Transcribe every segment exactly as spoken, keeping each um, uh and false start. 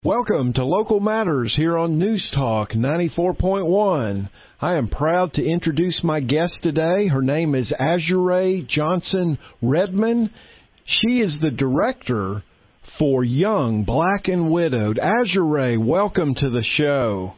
Welcome to Local Matters here on News Talk ninety-four point one. I am proud to introduce my guest today. Her name is Azure Johnson Redmond. She is the director for Young, Black, and Widowed. Azure, welcome to the show.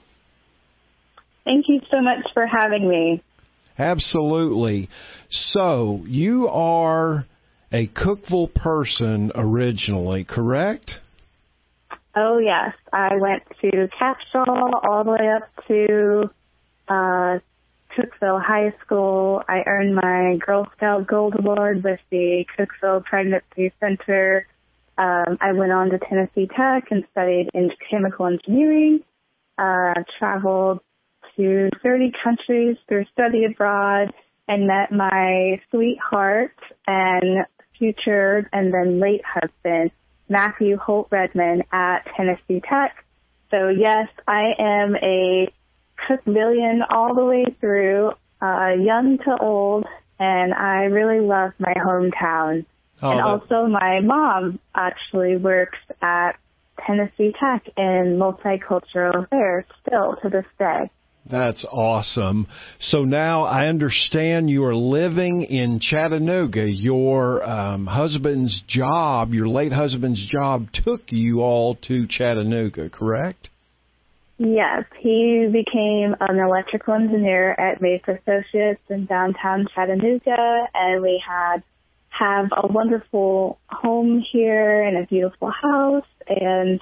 Thank you so much for having me. Absolutely. So, you are a Cookeville person originally, correct? Oh, yes. I went to Capshaw all the way up to uh, Cookeville High School. I earned my Girl Scout Gold Award with the Cookeville Pregnancy Center. Um, I went on to Tennessee Tech and studied in chemical engineering, uh, traveled to thirty countries through study abroad, and met my sweetheart and future and then late husband, Matthew Holt Redmond, at Tennessee Tech. So yes, I am a Cookvillian all the way through, uh, young to old, and I really love my hometown. Oh, and that... also my mom actually works at Tennessee Tech in multicultural affairs still to this day. That's awesome. So now I understand you are living in Chattanooga. Your um, husband's job, your late husband's job, took you all to Chattanooga, correct? Yes. He became an electrical engineer at Mace Associates in downtown Chattanooga, and we had have a wonderful home here and a beautiful house, and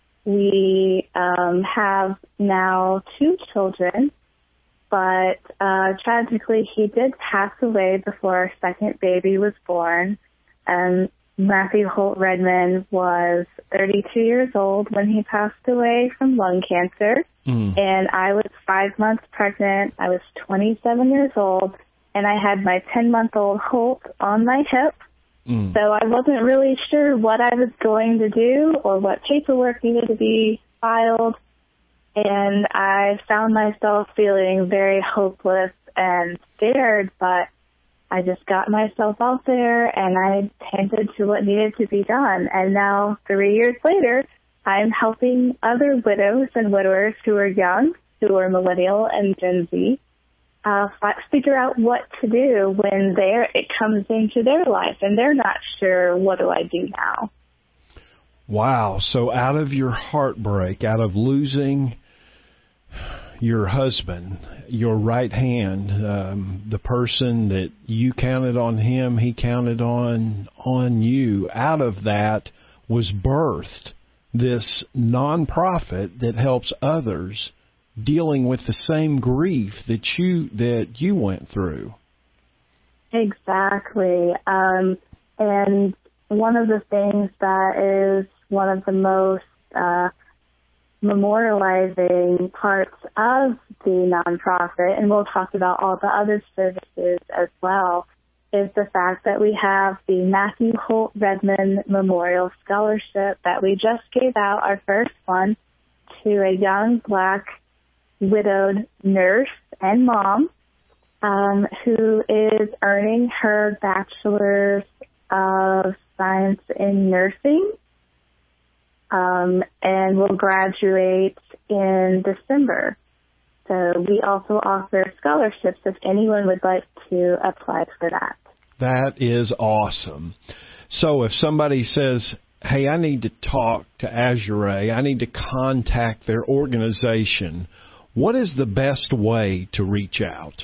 we um, have now two children, but uh, tragically he did pass away before our second baby was born. Um, Matthew Holt Redmond was thirty-two years old when he passed away from lung cancer, mm. and I was five months pregnant. I was twenty-seven years old, and I had my ten-month-old Holt on my hip. Mm. So I wasn't really sure what I was going to do or what paperwork needed to be filed. And I found myself feeling very hopeless and scared, but I just got myself out there and I tended to what needed to be done. And now, three years later, I'm helping other widows and widowers who are young, who are millennial and Gen Z, Uh, figure out what to do when they're, it comes into their life and they're not sure, what do I do now? Wow. So out of your heartbreak, out of losing your husband, your right hand, um, the person that you counted on him, he counted on, on you, out of that was birthed this nonprofit that helps others dealing with the same grief that you that you went through. Exactly. Um, and one of the things that is one of the most uh, memorializing parts of the nonprofit, and we'll talk about all the other services as well, is the fact that we have the Matthew Holt Redmond Memorial Scholarship that we just gave out, our first one, to a young Black widowed nurse and mom um, who is earning her bachelor's of science in nursing um, and will graduate in December. So we also offer scholarships if anyone would like to apply for that. That is awesome. So if somebody says, hey, I need to talk to Azure, I need to contact their organization, what is the best way to reach out?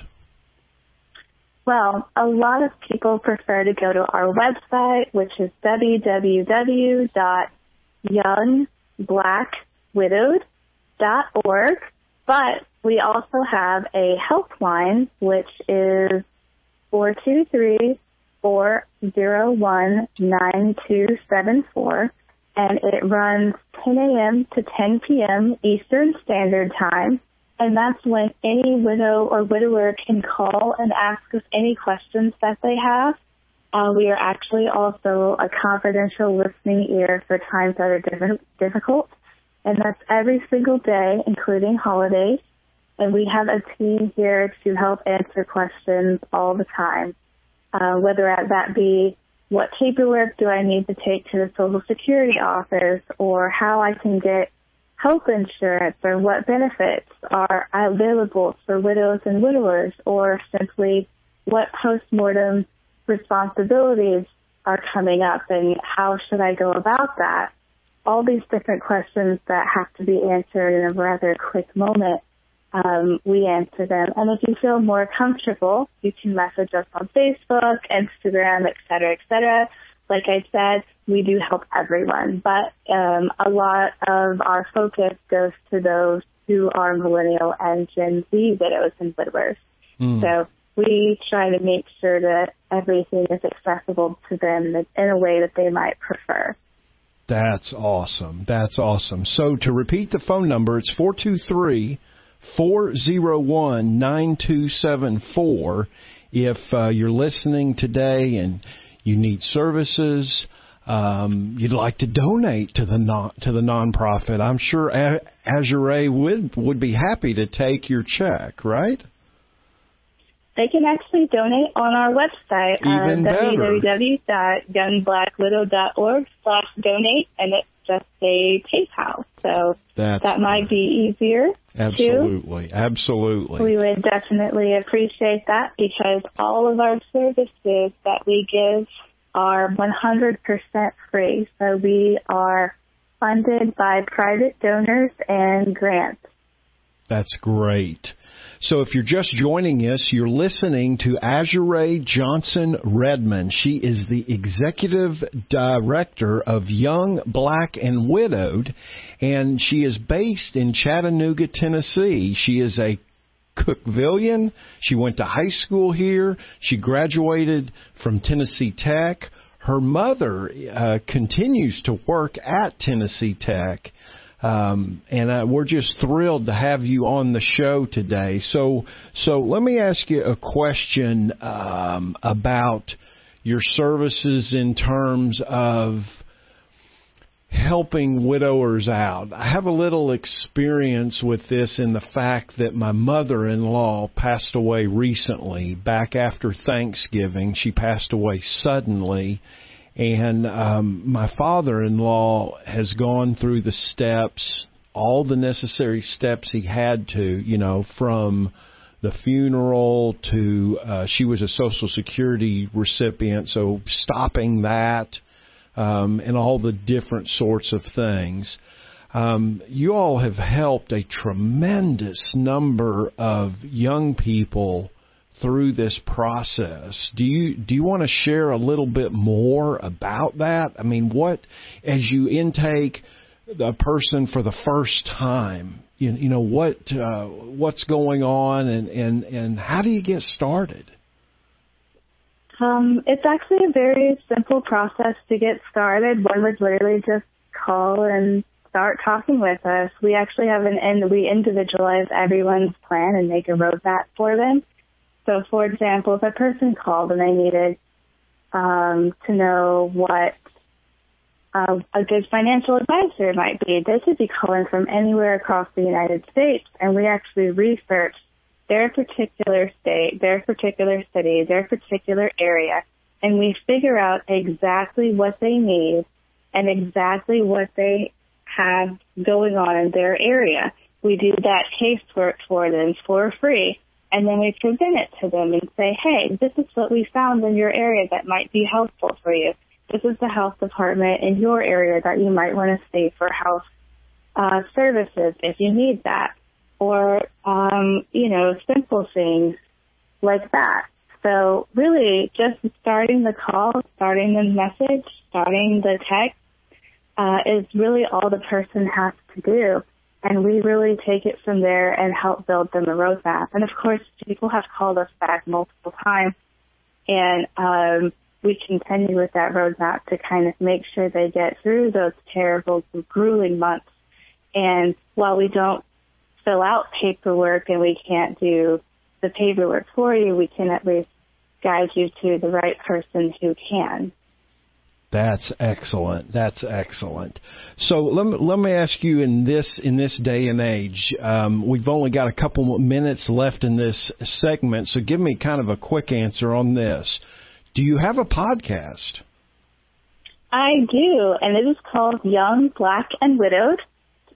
Well, a lot of people prefer to go to our website, which is w w w dot young black widowed dot org, but we also have a helpline, which is four two three, four zero one, nine two seven four, and it runs ten a.m. to ten p.m. Eastern Standard Time. And that's when any widow or widower can call and ask us any questions that they have. Uh, we are actually also a confidential listening ear for times that are diff- difficult. And that's every single day, including holidays. And we have a team here to help answer questions all the time, uh, whether that be what paperwork do I need to take to the Social Security office, or how I can get health insurance or what benefits are available for widows and widowers, or simply what postmortem responsibilities are coming up and how should I go about that? All these different questions that have to be answered in a rather quick moment, um, we answer them. And if you feel more comfortable, you can message us on Facebook, Instagram, et cetera, et cetera. Like I said, we do help everyone, but um, a lot of our focus goes to those who are millennial and Gen Z widows and widowers. Mm. So we try to make sure that everything is accessible to them in a way that they might prefer. That's awesome. That's awesome. So to repeat the phone number, it's four two three, four oh one, nine two seven four. If uh, you're listening today and you need services, um, you'd like to donate to the non, to the nonprofit, I'm sure A- Azure would would be happy to take your check, right? They can actually donate on our website, Even uh, better. w w w dot young black widow dot org slash donate, and it's just a PayPal. So That's that might be easier. Absolutely, too. absolutely. We would definitely appreciate that, because all of our services that we give are one hundred percent free. So we are funded by private donors and grants. That's great. So if you're just joining us, you're listening to Azure Johnson Redmond. She is the executive director of Young, Black, and Widowed, and she is based in Chattanooga, Tennessee. She is a Cookvillian. She went to high school here. She graduated from Tennessee Tech. Her mother uh, continues to work at Tennessee Tech. Um, and uh, we're just thrilled to have you on the show today. So, so let me ask you a question um, about your services in terms of helping widowers out. I have a little experience with this in the fact that my mother-in-law passed away recently, back after Thanksgiving. She passed away suddenly. And um, my father-in-law has gone through the steps, all the necessary steps he had to, you know, from the funeral to uh, she was a Social Security recipient, so stopping that um, and all the different sorts of things. Um, you all have helped a tremendous number of young people through this process. Do you do you want to share a little bit more about that? I mean, what, as you intake a person for the first time, you, you know, what uh, what's going on, and, and, and how do you get started? Um, it's actually a very simple process to get started. One would literally just call and start talking with us. We actually have an end. We individualize everyone's plan and make a roadmap for them. So, for example, if a person called and they needed um, to know what uh, a good financial advisor might be, they could be calling from anywhere across the United States, and we actually research their particular state, their particular city, their particular area, and we figure out exactly what they need and exactly what they have going on in their area. We do that casework for them for free. And then we present it to them and say, hey, this is what we found in your area that might be helpful for you. This is the health department in your area that you might want to see for health uh, services if you need that. Or, um, you know, simple things like that. So really just starting the call, starting the message, starting the text uh, is really all the person has to do. And we really take it from there and help build them a roadmap. And, of course, people have called us back multiple times, and um, we continue with that roadmap to kind of make sure they get through those terrible, grueling months. And while we don't fill out paperwork and we can't do the paperwork for you, we can at least guide you to the right person who can. That's excellent. That's excellent. So let me, let me ask you, in this in this day and age, um, we've only got a couple minutes left in this segment, so give me kind of a quick answer on this. Do you have a podcast? I do, and it is called Young, Black, and Widowed.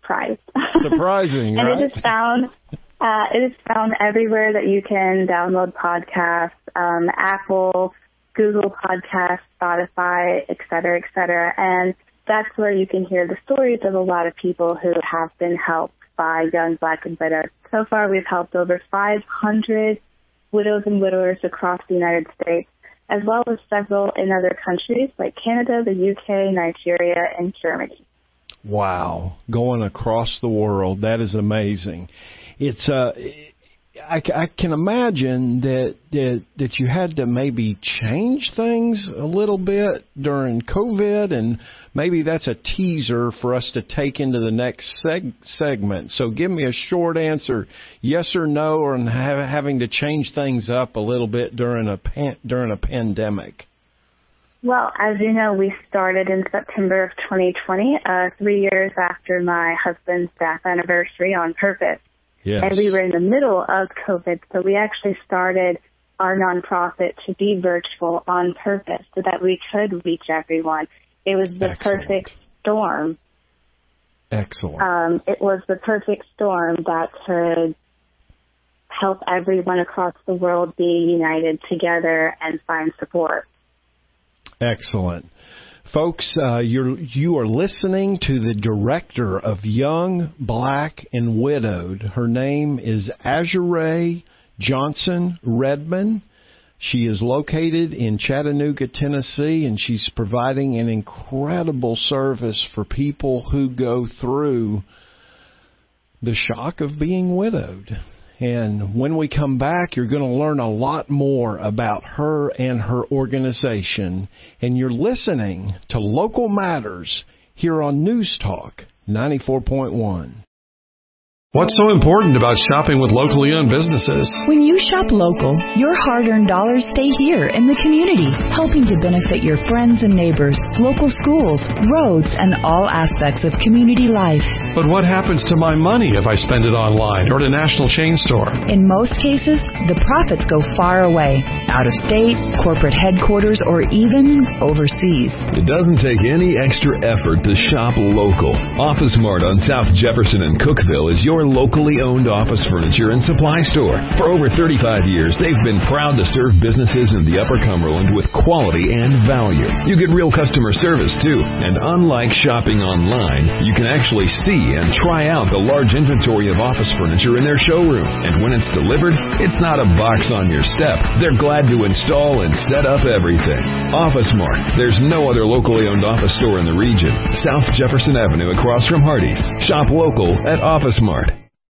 surprised. Surprising, and right? it is found, uh, it is found everywhere that you can download podcasts, um, Apple, Google Podcasts, Spotify, et cetera, et cetera. And that's where you can hear the stories of a lot of people who have been helped by Young Black and Widows. So far, we've helped over five hundred widows and widowers across the United States, as well as several in other countries like Canada, the U K, Nigeria, and Germany. Wow. Going across the world. That is amazing. It's uh, I, I can imagine that, that that you had to maybe change things a little bit during COVID, and maybe that's a teaser for us to take into the next seg- segment. So give me a short answer, yes or no, or have, having to change things up a little bit during a pan- during a pandemic. Well, as you know, we started in September of twenty twenty, uh, three years after my husband's death anniversary on purpose. Yes. And we were in the middle of COVID, so we actually started our nonprofit to be virtual on purpose so that we could reach everyone. It was the Excellent. perfect storm. Excellent. Um, it was the perfect storm that could help everyone across the world be united together and find support. Excellent. Folks, uh, you're, you are listening to the director of Young, Black, and Widowed. Her name is Azure Johnson Redmond. She is located in Chattanooga, Tennessee, and she's providing an incredible service for people who go through the shock of being widowed. And when we come back, you're going to learn a lot more about her and her organization. And you're listening to Local Matters here on News Talk ninety-four point one. What's so important about shopping with locally owned businesses? When you shop local, your hard-earned dollars stay here in the community, helping to benefit your friends and neighbors, local schools, roads, and all aspects of community life. But what happens to my money if I spend it online or at a national chain store? In most cases, the profits go far away, out of state, corporate headquarters, or even overseas. It doesn't take any extra effort to shop local. Office Mart on South Jefferson and Cookeville is your locally owned office furniture and supply store. For over thirty-five years, they've been proud to serve businesses in the Upper Cumberland with quality and value. You get real customer service, too. And unlike shopping online, you can actually see and try out the large inventory of office furniture in their showroom. And when it's delivered, it's not a box on your step. They're glad to install and set up everything. Office Mart. There's no other locally owned office store in the region. South Jefferson Avenue across from Hardee's. Shop local at Office Mart.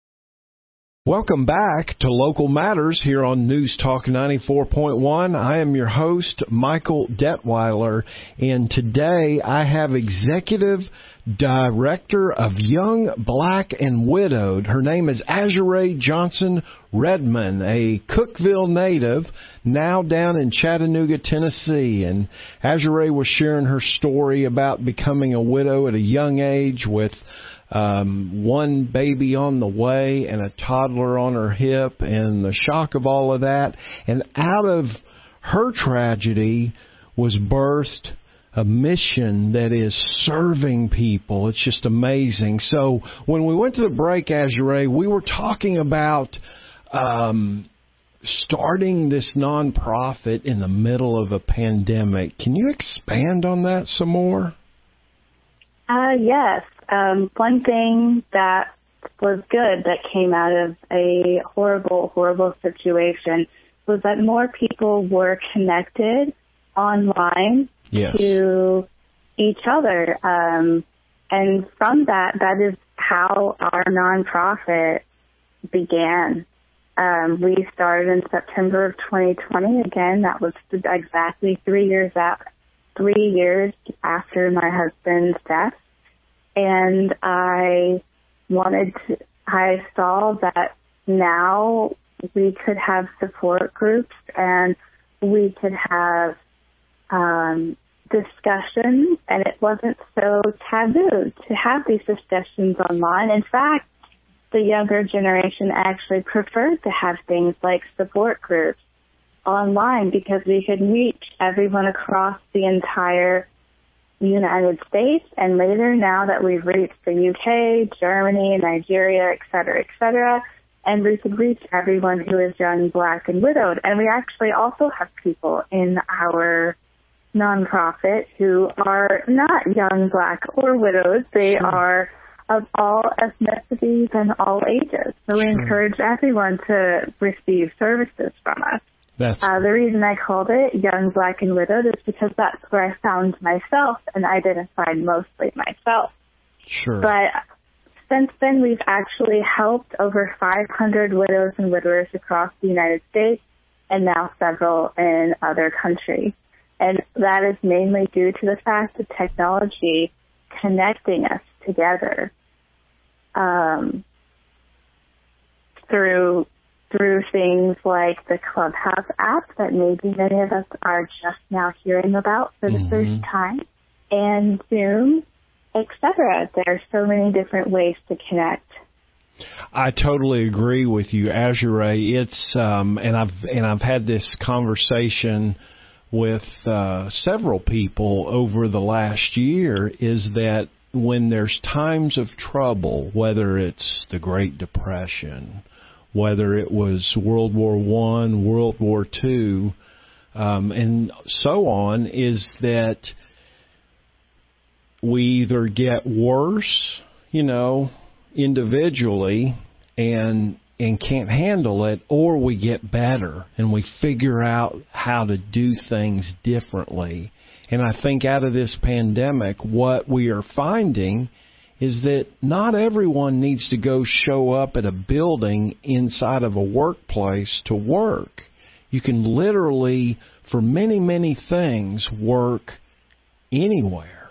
Welcome back to Local Matters here on News Talk ninety-four point one. I am your host, Michael Detweiler, and today I have Executive Director of Young, Black, and Widowed. Her name is Azure Johnson Redmond, a Cookeville native, now down in Chattanooga, Tennessee. And Azure was sharing her story about becoming a widow at a young age with Um, one baby on the way and a toddler on her hip, and the shock of all of that. And out of her tragedy was birthed a mission that is serving people. It's just amazing. So when we went to the break, Azure, we were talking about um, starting this nonprofit in the middle of a pandemic. Can you expand on that some more? Uh, yes. Um, one thing that was good that came out of a horrible, horrible situation was that more people were connected online yes. to each other. Um, and from that, that is how our nonprofit began. Um, we started in September of twenty twenty. Again, that was exactly three years out, three years after my husband's death. And I wanted to, I saw that now we could have support groups and we could have um, discussions, and it wasn't so taboo to have these discussions online. In fact, the younger generation actually preferred to have things like support groups online because we could reach everyone across the entire United States, and later, now that we've reached the U K, Germany, Nigeria, et cetera, et cetera, and we could reach everyone who is young, Black, and widowed. And we actually also have people in our nonprofit who are not young, Black, or widowed. They sure. are of all ethnicities and all ages. So we sure. encourage everyone to receive services from us. That's uh, the reason I called it Young, Black, and Widowed is because that's where I found myself and identified mostly myself. Sure. But since then, we've actually helped over five hundred widows and widowers across the United States and now several in other countries. And that is mainly due to the fact of technology connecting us together um, through through things like the Clubhouse app that maybe many of us are just now hearing about for the mm-hmm. first time, and Zoom, et cetera. There are so many different ways to connect. I totally agree with you, Azure. It's um, and I've and I've had this conversation with uh, several people over the last year. Is that when there's times of trouble, whether it's the Great Depression, whether it was World War One, World War Two, um, and so on, is that we either get worse, you know, individually and and can't handle it, or we get better and we figure out how to do things differently. And I think out of this pandemic, what we are finding is that not everyone needs to go show up at a building inside of a workplace to work. You can literally, for many, many things, work anywhere.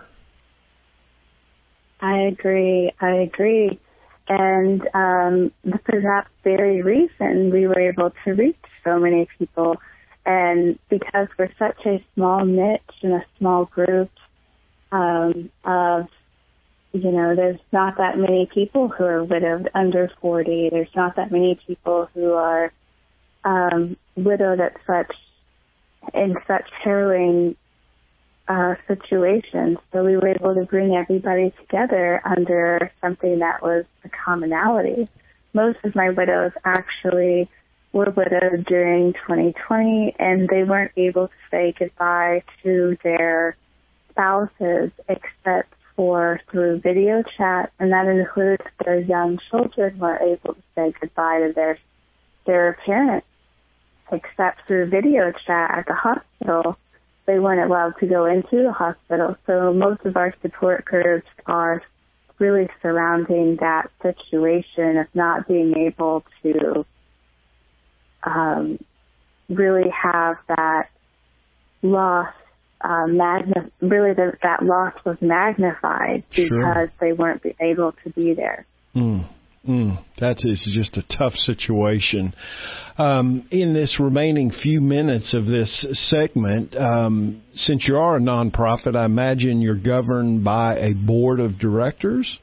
I agree. I agree. And um, for that very reason, we were able to reach so many people. And because we're such a small niche and a small group um, of You know, there's not that many people who are widowed under forty. There's not that many people who are um, widowed at such in such harrowing uh, situations. So we were able to bring everybody together under something that was a commonality. Most of my widows actually were widowed during twenty twenty, and they weren't able to say goodbye to their spouses except for through video chat, and that includes their young children were able to say goodbye to their their parents, except through video chat at the hospital. They weren't allowed to go into the hospital, so most of our support groups are really surrounding that situation of not being able to um, really have that loss. Uh, magna- really, the, that loss was magnified because sure. they weren't able to be there. Mm, mm, that is just a tough situation. Um, in this remaining few minutes of this segment, um, since you are a nonprofit, I imagine you're governed by a board of directors?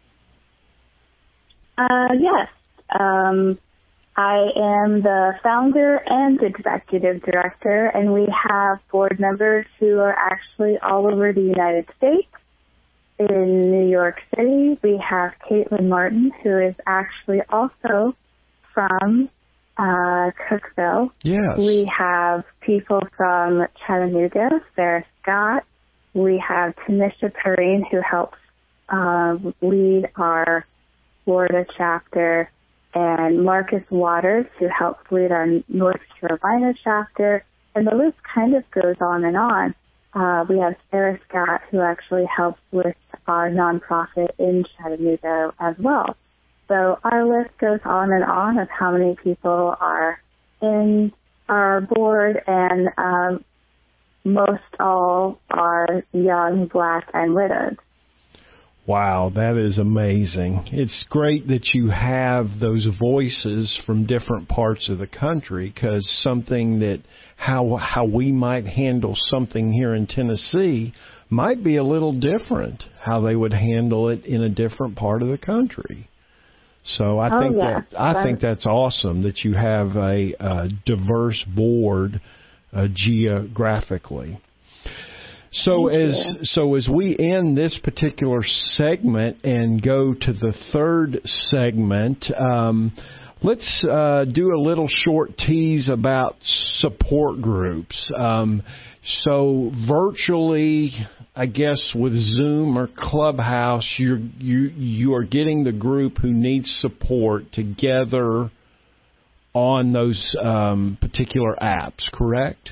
Uh, yes. Um, I am the founder and executive director, and we have board members who are actually all over the United States. In New York City, we have Caitlin Martin, who is actually also from uh, Cookeville. Yes. We have people from Chattanooga, Sarah Scott. We have Tanisha Perrine, who helps uh, lead our Florida chapter, and Marcus Waters, who helps lead our North Carolina chapter, and the list kind of goes on and on. Uh, we have Sarah Scott, who actually helps with our nonprofit in Chattanooga as well. So our list goes on and on of how many people are in our board, and um, most all are young, Black, and widowed. Wow, that is amazing. It's great that you have those voices from different parts of the country, because something that how how we might handle something here in Tennessee might be a little different, how they would handle it in a different part of the country. So I oh, think yeah. that I think that's awesome that you have a, a diverse board uh, geographically. So Thank as you. so as we end this particular segment and go to the third segment, um, let's uh, do a little short tease about support groups. Um, so virtually, I guess with Zoom or Clubhouse, you're, you you are getting the group who needs support together on those um, particular apps, correct?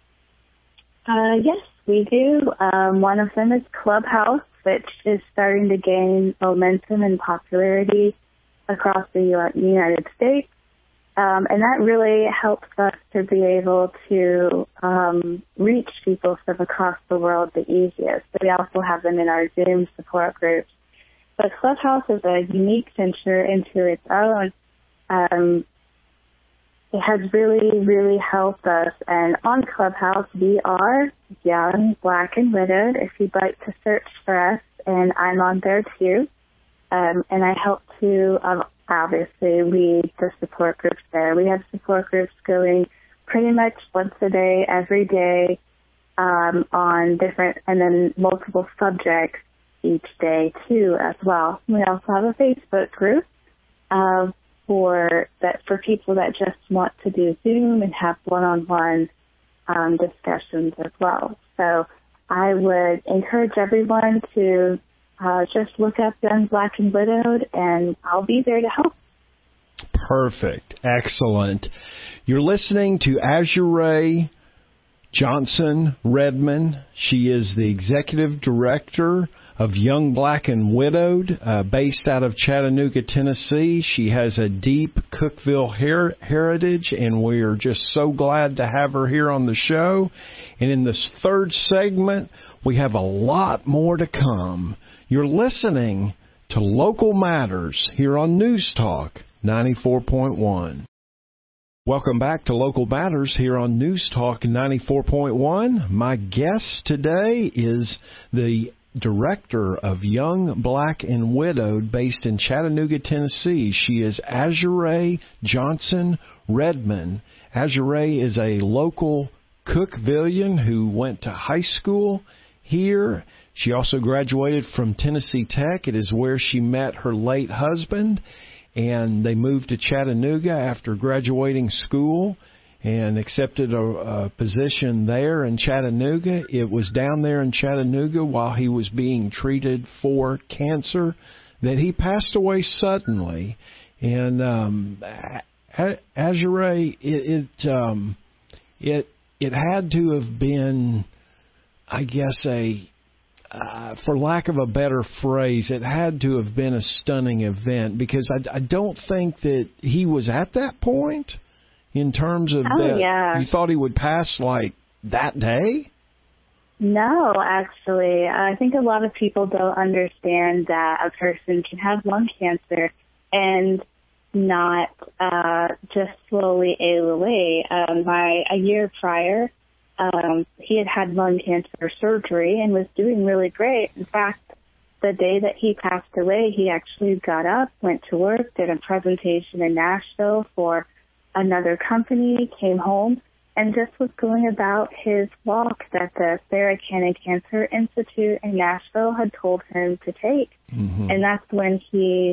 Uh, yes, we do. Um, one of them is Clubhouse, which is starting to gain momentum and popularity across the United States. Um, and that really helps us to be able to um, reach people from across the world the easiest. But we also have them in our Zoom support groups. But Clubhouse is a unique venture into its own. Um, it has really, really helped us. And on Clubhouse, we are Young, Black, and Widowed, if you'd like to search for us. And I'm on there, too. Um, and I help to um, obviously lead the support groups there. We have support groups going pretty much once a day, every day, um, on different, and then multiple subjects each day, too, as well. We also have a Facebook group uh, for that for people that just want to do Zoom and have one-on-one um, discussions as well. So I would encourage everyone to Uh, just look up Young, Black, and Widowed, and I'll be there to help. Perfect. Excellent. You're listening to Azure Johnson Redmond. She is the Executive Director of Young, Black, and Widowed, uh, based out of Chattanooga, Tennessee. She has a deep Cookeville her- heritage, and we're just so glad to have her here on the show. And in this third segment, we have a lot more to come. You're listening to Local Matters here on News Talk ninety-four point one. Welcome back to Local Matters here on News Talk ninety-four point one. My guest today is the Director of Young, Black, and Widowed based in Chattanooga, Tennessee. She is Azure Johnson Redmond. Azure is a local Cookvillian who went to high school here. She also graduated from Tennessee Tech. It is where she met her late husband, and they moved to Chattanooga after graduating school and accepted a, a position there in Chattanooga. It was down there in Chattanooga while he was being treated for cancer that he passed away suddenly. And um, Azure, it it, um, it it had to have been, I guess, a Uh, for lack of a better phrase, it had to have been a stunning event, because I, I don't think that he was at that point in terms of oh, that. Yeah. You thought he would pass like that day? No, actually. I think a lot of people don't understand that a person can have lung cancer and not uh, just slowly ail away. Um, by a year prior, Um, he had had lung cancer surgery and was doing really great. In fact, the day that he passed away, he actually got up, went to work, did a presentation in Nashville for another company, came home, and just was going about his walk that the Sarah Cannon Cancer Institute in Nashville had told him to take. Mm-hmm. And that's when he,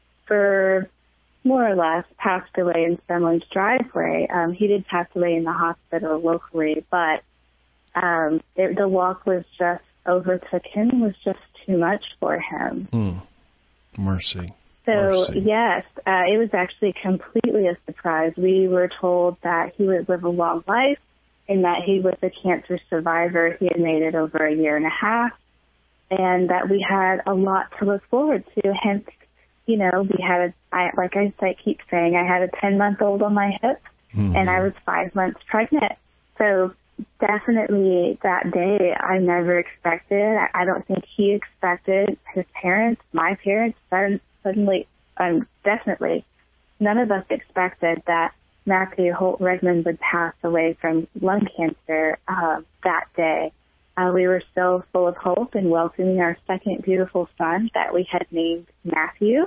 for more or less, passed away in someone's driveway. Um, he did pass away in the hospital locally, but um, it, the walk was just overtook him, was just too much for him. Mm. Mercy. So, Mercy. yes, uh, it was actually completely a surprise. We were told that he would live a long life and that he was a cancer survivor. He had made it over a year and a half, and that we had a lot to look forward to. Hence, you know, we had a, I, like I, I keep saying, I had a ten-month-old on my hip, mm-hmm. and I was five months pregnant. So definitely that day, I never expected. I, I don't think he expected. His parents, my parents, suddenly, um, definitely, none of us expected that Matthew Holt Redmond would pass away from lung cancer uh, that day. Uh, we were so full of hope and welcoming our second beautiful son that we had named Matthew.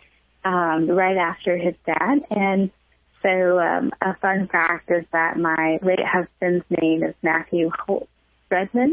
Um, right after his dad. And so um, a fun fact is that my late husband's name is Matthew Holt Redmond,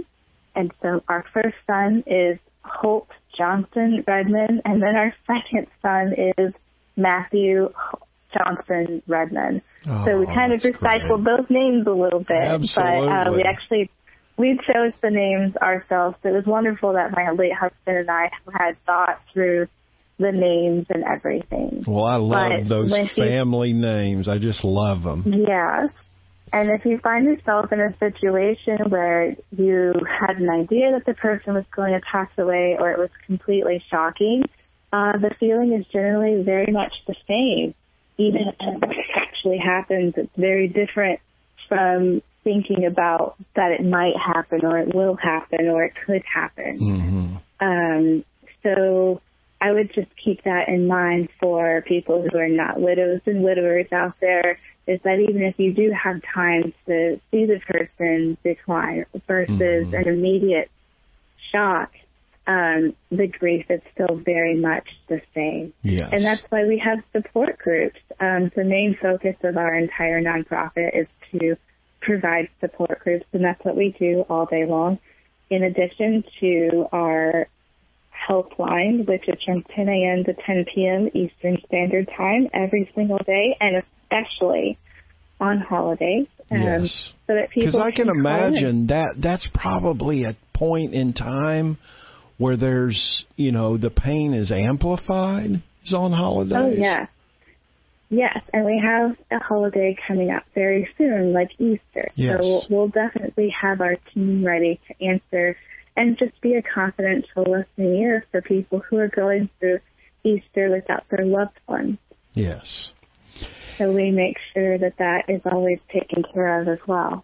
And so our first son is Holt Johnson Redmond, and then our second son is Matthew Johnson Redmond. Oh, so we kind of recycled great. those names a little bit. Absolutely. But uh, we actually, we chose the names ourselves. It was wonderful that my late husband and I had thought through the names and everything. Well, I love but those family names. I just love them. Yes. And if you find yourself in a situation where you had an idea that the person was going to pass away or it was completely shocking, uh, the feeling is generally very much the same. Even if it actually happens, it's very different from thinking about that it might happen or it will happen or it could happen. Mm-hmm. Um, so I would just keep that in mind for people who are not widows and widowers out there, is that even if you do have time to see the person decline versus mm-hmm. an immediate shock, um, the grief is still very much the same. Yes. And that's why we have support groups. Um, the main focus of our entire nonprofit is to provide support groups, and that's what we do all day long, in addition to our helpline, which is from ten a.m. to ten p.m. Eastern Standard Time every single day, and especially on holidays. Um, yes. So that people Because I can, can imagine that that's probably a point in time where there's, you know, the pain is amplified is on holidays. Oh, yeah. Yes, and we have a holiday coming up very soon, like Easter. Yes. So we'll, we'll definitely have our team ready to answer and just be a confidential listening ear for people who are going through Easter without their loved ones. Yes. So we make sure that that is always taken care of as well.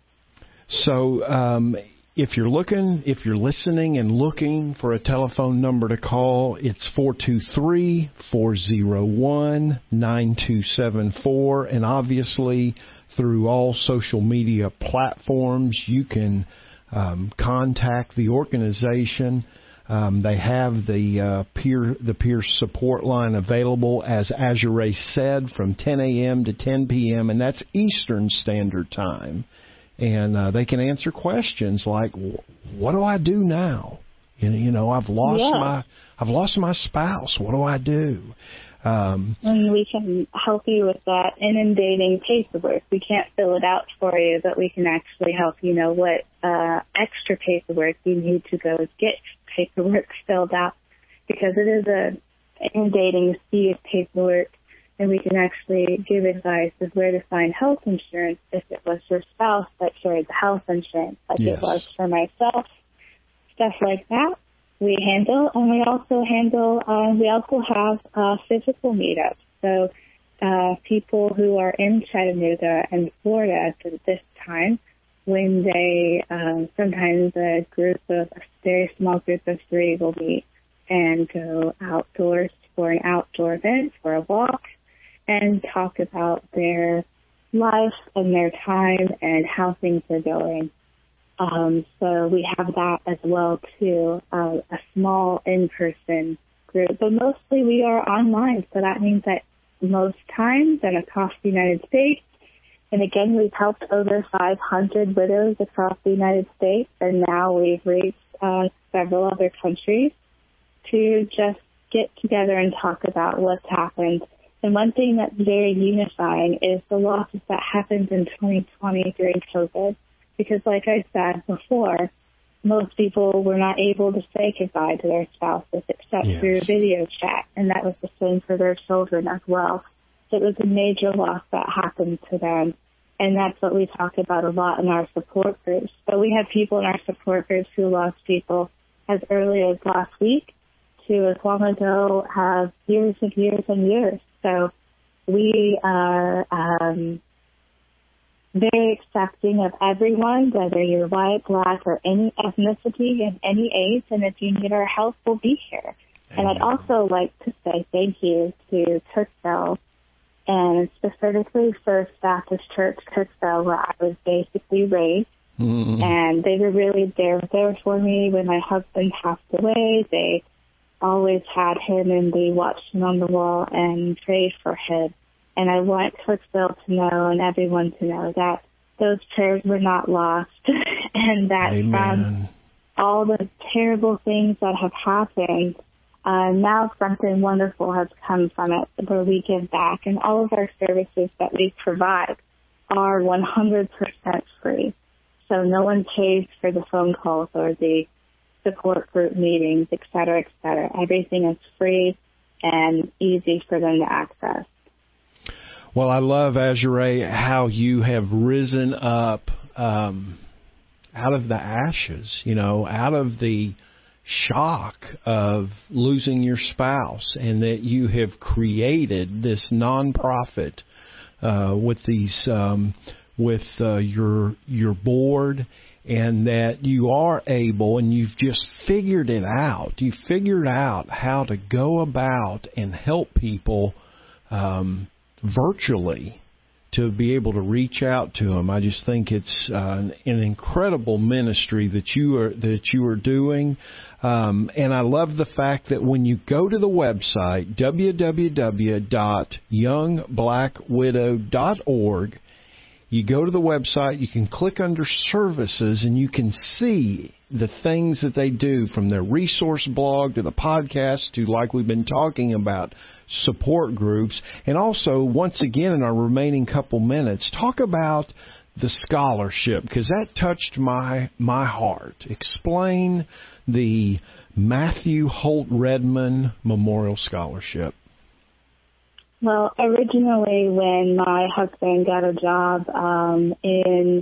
So um, if you're looking, if you're listening and looking for a telephone number to call, it's four two three, four zero one, nine two seven four. And obviously, through all social media platforms, you can um, contact the organization. Um, they have the uh, peer the peer support line available, as Azure said, from ten a.m. to ten p.m., and that's Eastern Standard Time. And uh, they can answer questions like, "What do I do now? You know, you know I've lost yeah. my I've lost my spouse. What do I do?" Um, and we can help you with that inundating paperwork. We can't fill it out for you, but we can actually help you know what uh, extra paperwork you need to go get paperwork filled out, because it is a inundating sea of paperwork, and we can actually give advice of where to find health insurance if it was your spouse that carried the health insurance, like yes. it was for myself, stuff like that. We handle, and we also handle, uh, we also have uh, physical meetups. So uh, people who are in Chattanooga and Florida at this time, when they, um, sometimes a group of, a very small group of three will meet and go outdoors for an outdoor event, for a walk, and talk about their life and their time and how things are going. Um, so we have that as well, too, uh, a small in-person group. But mostly we are online, so that means that most times and across the United States, and again, we've helped over five hundred widows across the United States, and now we've reached uh, several other countries to just get together and talk about what's happened. And one thing that's very unifying is the losses that happened in twenty twenty during COVID. Because like I said before, most people were not able to say goodbye to their spouses except yes. through video chat, and that was the same for their children as well. So it was a major loss that happened to them, and that's what we talk about a lot in our support groups. But we have people in our support groups who lost people as early as last week to as long ago as years and years and years. So we are um, very accepting of everyone, whether you're white, black, or any ethnicity and any age. And if you need our help, we'll be here. And I'd also like to say thank you to Kirksville, and specifically First Baptist Church Kirksville, where I was basically raised. Mm-hmm. And they were really there, there for me when my husband passed away. They always had him, and they watched him on the wall and prayed for him. And I want Kirksville to know, and everyone to know, that those prayers were not lost, and that Amen. from all the terrible things that have happened, uh, now something wonderful has come from it where we give back. And all of our services that we provide are one hundred percent free. So no one pays for the phone calls or the support group meetings, et cetera, et cetera. Everything is free and easy for them to access. Well, I love, Azure, how you have risen up um, out of the ashes, you know, out of the shock of losing your spouse, and that you have created this nonprofit uh, with these um, with uh, your your board, and that you are able, and you've just figured it out. You figured out how to go about and help people um, virtually to be able to reach out to them. I just think it's uh, an, an incredible ministry that you are that you are doing, um, and I love the fact that when you go to the website w w w dot young black widow dot org. You go to the website, you can click under services, and you can see the things that they do, from their resource blog to the podcast to, like we've been talking about, support groups. And also, once again, in our remaining couple minutes, talk about the scholarship, because that touched my my heart. Explain the Matthew Holt Redman Memorial Scholarship. Well, originally when my husband got a job um, in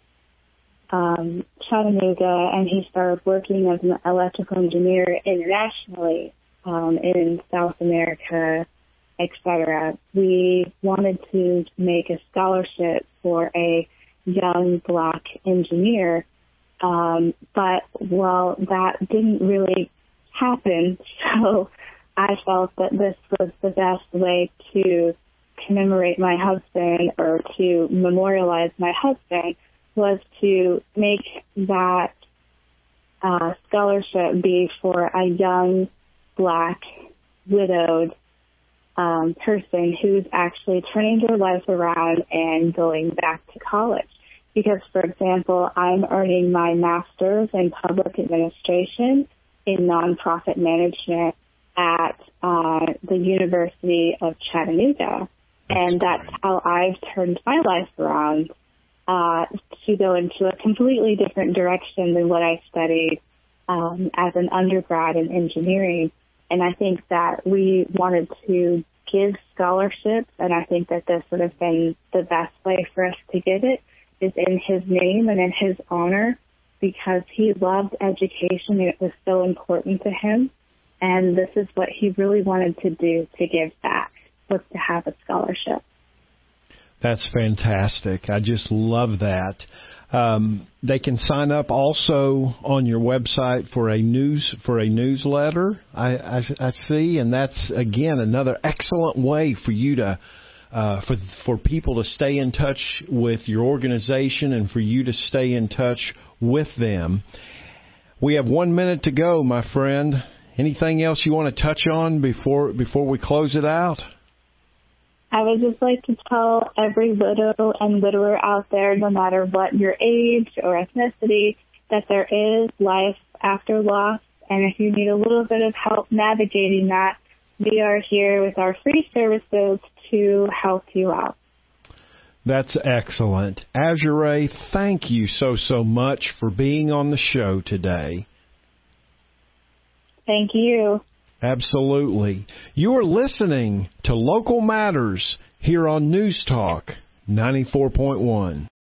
um, Chattanooga, and he started working as an electrical engineer internationally um, in South America, et cetera, we wanted to make a scholarship for a young black engineer. Um, but, well, that didn't really happen, so I felt that this was the best way to commemorate my husband, or to memorialize my husband, was to make that uh, scholarship be for a young black widowed um, person who's actually turning their life around and going back to college. Because, for example, I'm earning my master's in public administration in nonprofit management at uh, the University of Chattanooga. And that's how I've turned my life around uh, to go into a completely different direction than what I studied um, as an undergrad in engineering. And I think that we wanted to give scholarships, and I think that this would have been the best way for us to give it, is in his name and in his honor, because he loved education and it was so important to him. And this is what he really wanted to do to give back, was to have a scholarship. That's fantastic. I just love that. Um, they can sign up also on your website for a news for a newsletter, I, I, I see, and that's, again, another excellent way for you to uh, for for people to stay in touch with your organization and for you to stay in touch with them. We have one minute to go, my friend. Anything else you want to touch on before before we close it out? I would just like to tell every widow and widower out there, no matter what your age or ethnicity, that there is life after loss. And if you need a little bit of help navigating that, we are here with our free services to help you out. That's excellent. Azure, thank you so, so much for being on the show today. Thank you. Absolutely. You are listening to Local Matters here on News Talk ninety-four point one.